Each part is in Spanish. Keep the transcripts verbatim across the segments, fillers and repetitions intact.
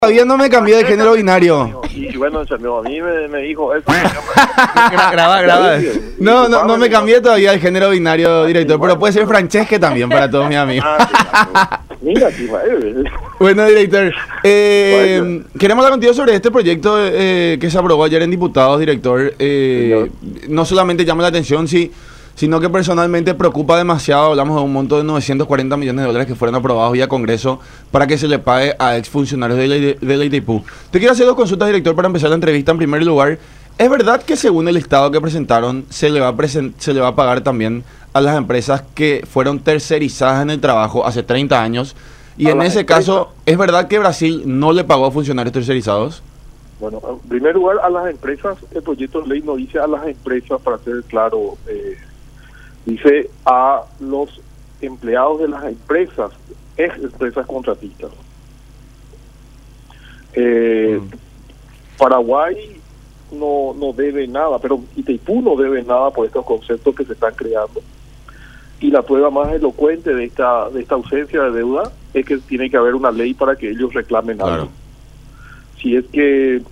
Todavía no me cambié de género binario. Y bueno, amigo, a mí me, me dijo eso. Graba, graba. No, no, no me cambié todavía de género binario, director, pero puede ser Francesca también para todos mis amigos. Mira, Bueno, director, eh, queremos hablar contigo sobre este proyecto eh, que se aprobó ayer en diputados, director. Eh, no solamente llama la atención, sí, sino que personalmente preocupa demasiado. Hablamos de un monto de novecientos cuarenta millones de dólares que fueron aprobados vía Congreso para que se le pague a exfuncionarios de la, de la Itaipú. Te quiero hacer dos consultas, director, para empezar la entrevista. En primer lugar, ¿es verdad que según el listado que presentaron se le va a, present se le va a pagar también a las empresas que fueron tercerizadas en el trabajo hace treinta años? Y en ese caso, ¿es verdad que Brasil no le pagó a funcionarios tercerizados? Bueno, en primer lugar, a las empresas, el proyecto de ley no dice a las empresas, para ser claro, eh, dice a los empleados de las empresas, ex empresas contratistas. Eh, mm. Paraguay no, no debe nada, pero Itaipú no debe nada por estos conceptos que se están creando. Y la prueba más elocuente de esta de esta ausencia de deuda es que tiene que haber una ley para que ellos reclamen claro. algo. Si es que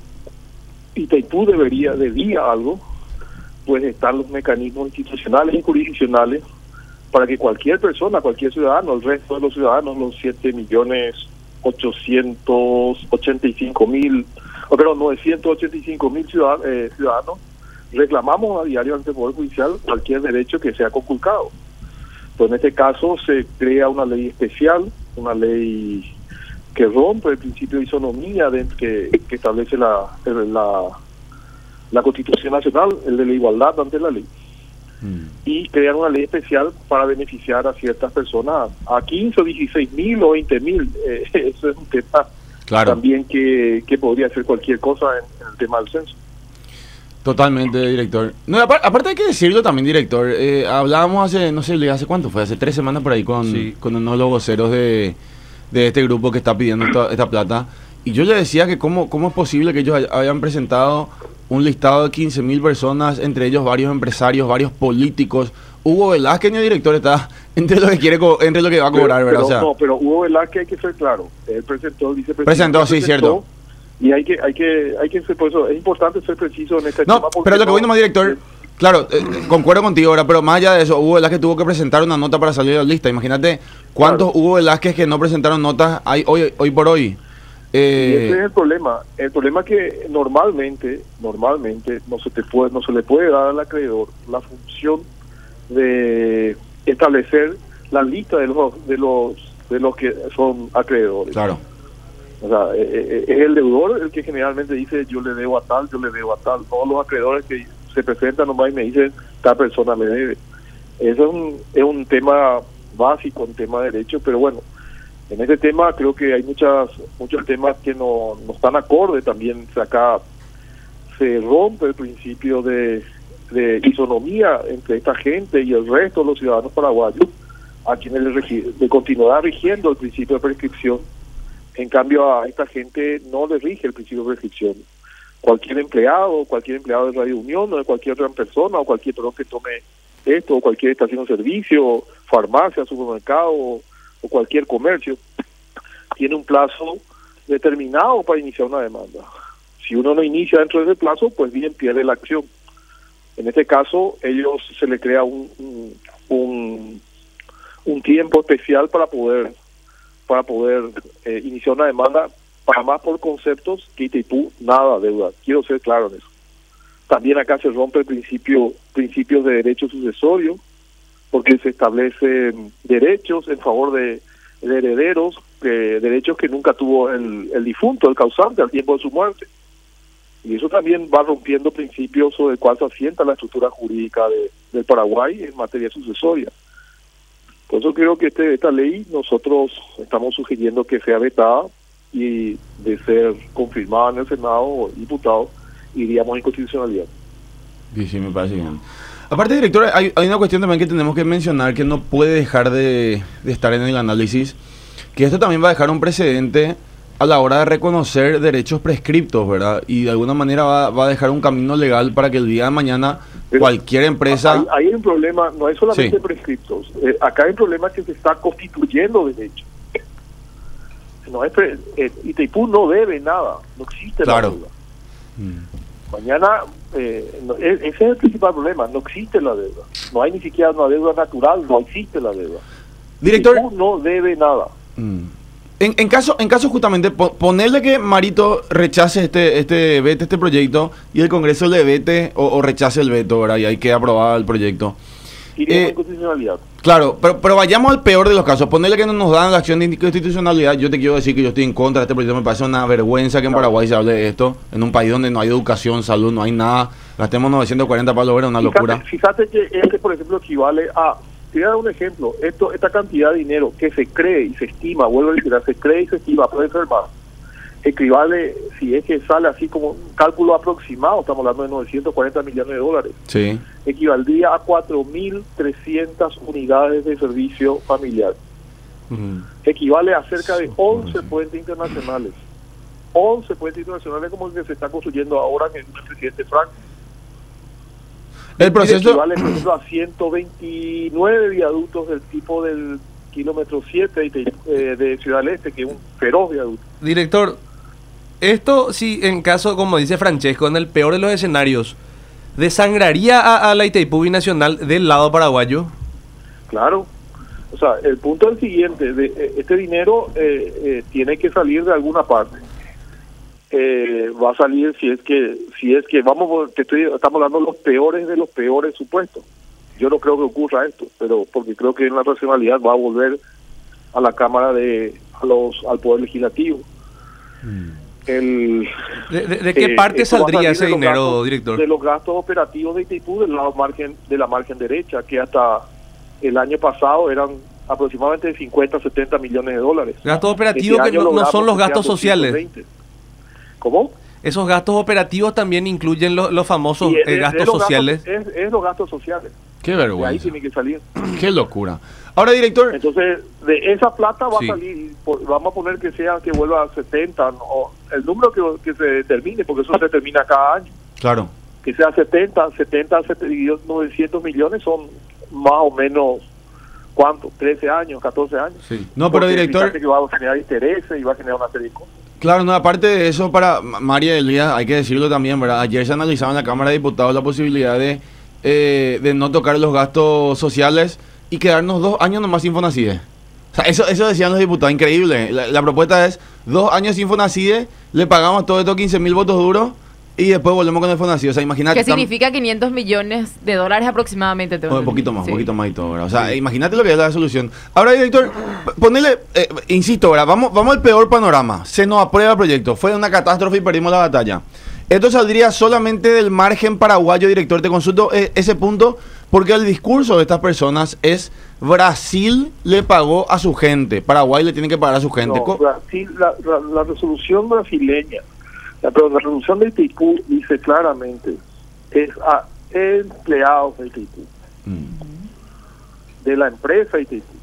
Itaipú debería debía algo, pues están los mecanismos institucionales y jurisdiccionales para que cualquier persona, cualquier ciudadano, el resto de los ciudadanos, los siete millones ochocientos ochenta y cinco mil, o perdón, novecientos ochenta y cinco mil ciudadanos, eh, ciudadanos, reclamamos a diario ante el Poder Judicial cualquier derecho que sea conculcado. Pues en este caso se crea una ley especial, una ley que rompe el principio de isonomía de, que, que establece la, la la Constitución Nacional, el de la igualdad ante la ley, mm. y crear una ley especial para beneficiar a ciertas personas, a quince o dieciséis mil o veinte mil, eh, eso es un tema claro. también que, que podría ser cualquier cosa en, en el tema del censo. Totalmente, director. No, aparte, aparte hay que decirlo también, director, eh, hablábamos hace, no sé, hace cuánto fue, hace tres semanas por ahí con, sí. con uno de los voceros de, de este grupo que está pidiendo esta, esta plata, y yo le decía que cómo, cómo es posible que ellos hayan presentado un listado de quince mil personas, entre ellos varios empresarios, varios políticos. Hugo Velázquez, señor director, está entre lo que quiere entre lo que va a cobrar, pero, ¿verdad? Pero, o sea, no, pero Hugo Velázquez hay que ser claro. Él presentó, el vicepresidente. Presentó, sí, presentó, cierto. Y hay que, hay que, hay que ser, por eso es importante ser preciso en este no, tema. Pero lo que voy nomás, director, claro, eh, concuerdo contigo ahora, pero más allá de eso, Hugo Velázquez tuvo que presentar una nota para salir de la lista. Imagínate cuántos claro. Hugo Velázquez que no presentaron notas hay hoy, hoy por hoy. Eh, y ese es el problema. El problema es que normalmente, normalmente no se te puede, no se le puede dar al acreedor la función de establecer la lista de los de los de los que son acreedores. Claro. O sea, eh, es el deudor el que generalmente dice yo le debo a tal, yo le debo a tal. Todos los acreedores que se presentan nomás y me dicen tal persona me debe. Eso es un es un tema básico, un tema de derecho, pero bueno. En este tema creo que hay muchas muchos temas que no, no están acorde también. Acá se rompe el principio de, de isonomía entre esta gente y el resto de los ciudadanos paraguayos, a quienes les le continuará rigiendo el principio de prescripción. En cambio a esta gente no le rige el principio de prescripción. Cualquier empleado, cualquier empleado de Radio Unión o de cualquier otra persona o cualquier otro que tome esto, o cualquier estación de servicio, farmacia, supermercado o cualquier comercio, tiene un plazo determinado para iniciar una demanda. Si uno no inicia dentro de ese plazo, pues bien pierde la acción. En este caso, ellos se le crea un un, un, un tiempo especial para poder para poder eh, iniciar una demanda, para más por conceptos que Itaipú nada deuda. Quiero ser claro en eso. También acá se rompe el principio principios de derecho sucesorio, porque se establecen derechos en favor de, de herederos, eh, derechos que nunca tuvo el, el difunto, el causante, al tiempo de su muerte. Y eso también va rompiendo principios sobre el cual se asienta la estructura jurídica de, del Paraguay en materia sucesoria. Por eso creo que este, esta ley nosotros estamos sugiriendo que sea vetada y de ser confirmada en el Senado o diputado, iríamos en constitucionalidad. Sí, sí, me parece bien. Aparte, director, hay, hay una cuestión también que tenemos que mencionar que no puede dejar de, de estar en el análisis, que esto también va a dejar un precedente a la hora de reconocer derechos prescriptos, ¿verdad? Y de alguna manera va, va a dejar un camino legal para que el día de mañana pero cualquier empresa... Hay, hay un problema, no es solamente sí. prescriptos, eh, acá hay un problema que se está constituyendo derecho. no es pre, eh, Itaipú no debe nada, no existe claro. la deuda. Mm. Mañana, eh, no, ese es el principal problema, no existe la deuda. No hay ni siquiera una deuda natural, no existe la deuda. Director, Itaipú no debe nada. Mm. En, en caso en caso justamente, po, ponerle que Marito rechace este este vete este proyecto y el Congreso le vete o, o rechace el veto, ¿verdad? Y hay que aprobar el proyecto. Iría Eh, de inconstitucionalidad. Claro, pero, pero vayamos al peor de los casos. Ponerle que no nos dan la acción de inconstitucionalidad. Yo te quiero decir que yo estoy en contra de este proyecto. Me parece una vergüenza que en Claro. Paraguay se hable de esto. En un país donde no hay educación, salud, no hay nada. Gastemos novecientos cuarenta para lograr una Fíjate, locura. fíjate que este, por ejemplo, equivale a... Te voy a dar un ejemplo. Esto, esta cantidad de dinero que se cree y se estima, vuelvo a decir, se cree y se estima, puede ser más. Equivale, si es que sale así como un cálculo aproximado, estamos hablando de novecientos cuarenta millones de dólares. Sí. Equivaldría a cuatro mil trescientas unidades de servicio familiar. Uh-huh. Equivale a cerca de once puentes internacionales. once puentes internacionales como el que se está construyendo ahora en el presidente Frank. El proceso... Equivale, por ejemplo, a ciento veintinueve viaductos del tipo del kilómetro siete de, eh, de Ciudad del Este, que es un feroz viaducto. Director, esto sí, en caso, como dice Francesco, en el peor de los escenarios, ¿desangraría a, a la Itaipú Binacional del lado paraguayo? Claro. O sea, el punto es el siguiente, de, eh, este dinero eh, eh, tiene que salir de alguna parte. Eh, va a salir si es que, si es que vamos, te estoy, estamos hablando de los peores de los peores supuestos. Yo no creo que ocurra esto, pero porque creo que en la racionalidad va a volver a la Cámara de, a los, al Poder Legislativo. Mm. El, ¿De, de, de qué eh, parte saldría ese dinero, gastos, director? De los gastos operativos de Itaipú del lado margen, de la margen derecha, que hasta el año pasado eran aproximadamente cincuenta, setenta millones de dólares. Gastos operativos este que no, no son los gastos sociales. ¿Cómo? Esos gastos operativos también incluyen los, los famosos es, eh, gastos es los sociales. Gastos, es, es los gastos sociales. Qué vergüenza. De ahí tiene que salir. Qué locura. Ahora, director... Entonces, de esa plata va sí. a salir, por, vamos a poner que sea, que vuelva a setenta, o el número que, que se determine, porque eso se determina cada año. Claro. Que sea setenta, setenta, novecientos millones son más o menos, ¿cuánto? trece años, catorce años. Sí. No, pero director... que va a generar intereses y va a generar una serie de cosas. Claro, no, aparte de eso, para María Elías, hay que decirlo también, ¿verdad? Ayer se analizaba en la Cámara de Diputados la posibilidad de, eh, de no tocar los gastos sociales y quedarnos dos años nomás sin Fonacide. O sea, eso, eso decían los diputados, increíble. La, la propuesta es dos años sin Fonacide, le pagamos todo estos quince mil votos duros y después volvemos con el Fonacide. O sea, imagínate. ¿Qué significa quinientos millones de dólares aproximadamente? Un oh, poquito más, un sí. poquito más y todo, ¿verdad? O sea, sí. Imagínate lo que es la solución. Ahora, director, ponele, eh, insisto, ¿verdad? Vamos, vamos al peor panorama. Se nos aprueba el proyecto. Fue una catástrofe y perdimos la batalla. Esto saldría solamente del margen paraguayo, director. Te consulto eh, ese punto porque el discurso de estas personas es Brasil le pagó a su gente, Paraguay le tiene que pagar a su gente. No, Brasil, la, la, la resolución brasileña, la, pero la resolución de Itaipú dice claramente, es a empleados de Itaipú, mm. de la empresa Itaipú.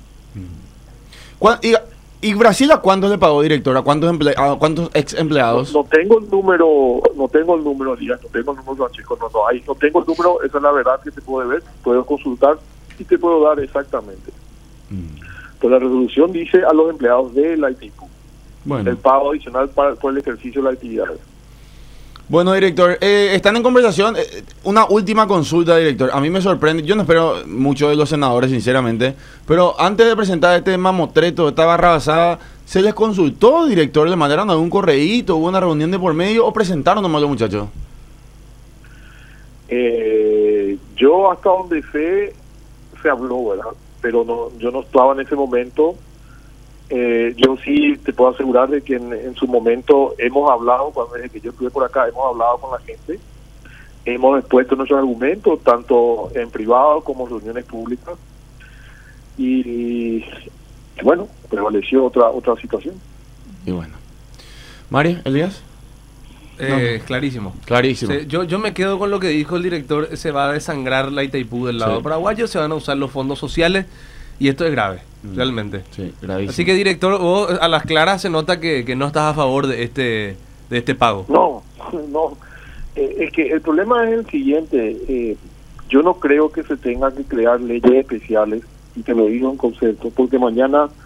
Mm. ¿Y, ¿Y Brasil a cuántos le pagó, director? ¿A cuántos, emple a cuántos ex empleados? No, no tengo el número, no tengo el número, Díaz, no tengo el número, chicos, no, no, ahí no tengo el número, esa es la verdad que se puede ver, puedo consultar y te puedo dar exactamente. Mm. Pero la resolución dice a los empleados de la Itaipú. Bueno. El pago adicional para, por el ejercicio de la actividad. Bueno, director, eh, están en conversación. Eh, una última consulta, director. A mí me sorprende, yo no espero mucho de los senadores, sinceramente, pero antes de presentar este mamotreto, esta barra basada, ¿se les consultó, director? ¿Le mandaron algún correíto? ¿Hubo una reunión de por medio o presentaron nomás los muchachos? Eh, yo hasta donde sé, se habló, ¿verdad? Pero no, yo no estaba en ese momento. Eh, yo sí te puedo asegurar de que en, en su momento hemos hablado, cuando desde que yo estuve por acá, hemos hablado con la gente, hemos expuesto nuestros argumentos, tanto en privado como en reuniones públicas, y, y bueno, prevaleció otra otra situación. Y bueno. María, Elías. Eh, no. Clarísimo. Clarísimo. Se, yo, yo me quedo con lo que dijo el director, se va a desangrar la Itaipú del lado sí. paraguayo, se van a usar los fondos sociales. Y esto es grave, mm. realmente. Sí, gravísimo. Así que, director, vos a las claras se nota que, que no estás a favor de este de este pago. No, no. Eh, es que el problema es el siguiente. Eh, yo no creo que se tengan que crear leyes especiales, y te lo digo en concepto, porque mañana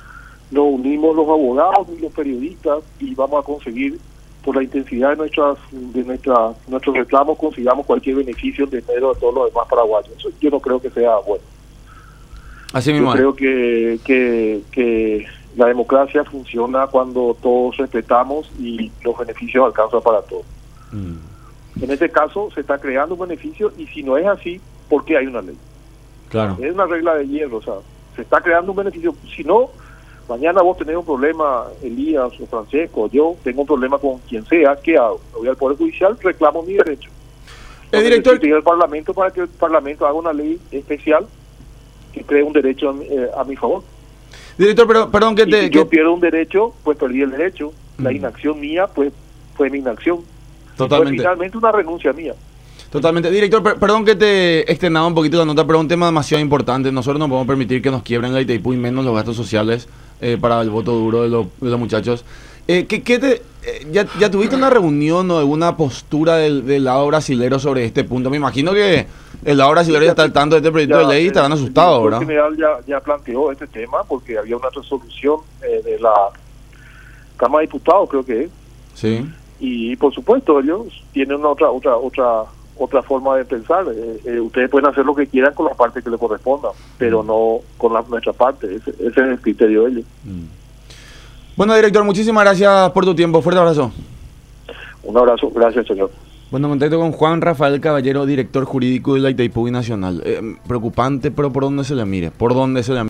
nos unimos los abogados y los periodistas y vamos a conseguir, por la intensidad de nuestras de nuestra, nuestros reclamos, consigamos cualquier beneficio en dinero de todos los demás paraguayos. Eso yo no creo que sea bueno. Así mismo. Yo creo que, que, que la democracia funciona cuando todos respetamos y los beneficios alcanzan para todos. Mm. En este caso se está creando un beneficio y si no es así, ¿por qué hay una ley? Claro. Es una regla de hierro, o sea, se está creando un beneficio. Si no, mañana vos tenés un problema, Elías o Francesco, yo tengo un problema con quien sea, ¿qué hago? Me voy al Poder Judicial, reclamo mi derecho. El director... Necesito ir al Parlamento para que el Parlamento haga una ley especial que cree un derecho a mi, eh, a mi favor. Director, pero, perdón que y te... Si que... yo pierdo un derecho, pues perdí el derecho. Mm. La inacción mía, pues fue mi inacción. Totalmente. Fue finalmente una renuncia mía. Totalmente. Director, per perdón que te extendaba un poquito la nota, pero es un tema demasiado importante. Nosotros no podemos permitir que nos quiebren la Itaipú y menos los gastos sociales eh, para el voto duro de, lo, de los muchachos. Eh, ¿qué, qué te, eh, ya, ¿Ya tuviste una reunión o alguna postura del, del lado brasilero sobre este punto? Me imagino que el lado brasilero ya está al tanto de este proyecto ya, de ley y estarán asustados, ¿verdad? El general ya, ya planteó este tema porque había una resolución eh, de la Cámara de Diputados, creo que es. Sí. Y por supuesto ellos tienen una otra otra otra otra forma de pensar. Eh, eh, ustedes pueden hacer lo que quieran con la parte que les corresponda, pero mm. no con la nuestra parte. Ese, ese es el criterio de ellos. Mm. Bueno, director, muchísimas gracias por tu tiempo. Fuerte abrazo. Un abrazo. Gracias, señor. Bueno, contacto con Juan Rafael Caballero, director jurídico de la Itaipú Nacional. Eh, preocupante, pero por donde se le mire, por donde se le mire.